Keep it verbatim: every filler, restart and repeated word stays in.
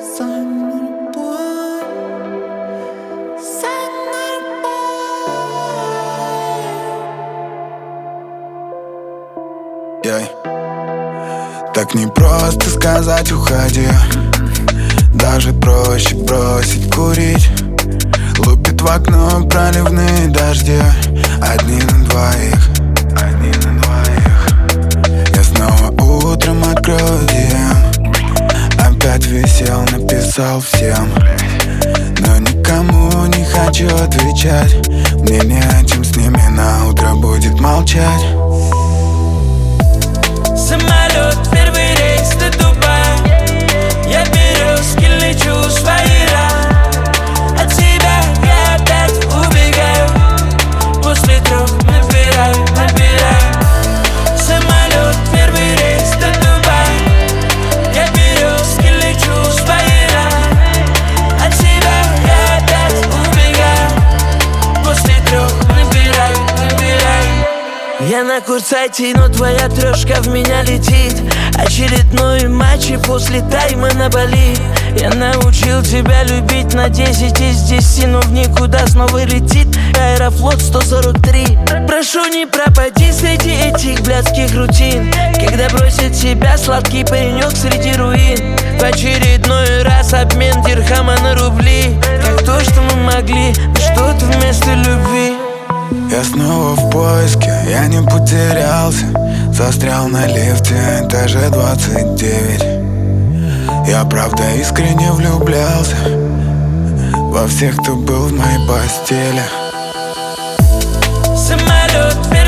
Яй. Так не просто сказать уходи, даже проще бросить курить. Лупит в окно проливные дожди, одни на двоих, одни на двоих. Я снова утром открою ди эм, опять висел, написал всем, но никому не хочу отвечать. Мне не о чем с ними на утро будет молчать. Самолет, первый рейс до Дубая. Я березки лечу в свои рай. От тебя я опять убегаю. После трех набираю, набираю. Самолет, первый рейс до Дубая. Я березки лечу в свои рай. От тебя я опять убегаю. После трех набираю, набираю. Я на курсайте, но твоя трешка в меня летит. Очередной матч и после тайма на Бали. Я научил тебя любить на десять из десяти, но в никуда снова летит Аэрофлот сто сорок три. Прошу, не пропади среди этих блядских рутин, когда бросит себя сладкий паренек среди руин. В очередной раз обмен дирхама на рубли. Как то, что мы могли, но что-то вместо любви. Я снова в поиске, я не потерялся. Застрял на лифте, этаже двадцать девять. Я правда искренне влюблялся во всех, кто был в моей постели. Самолет.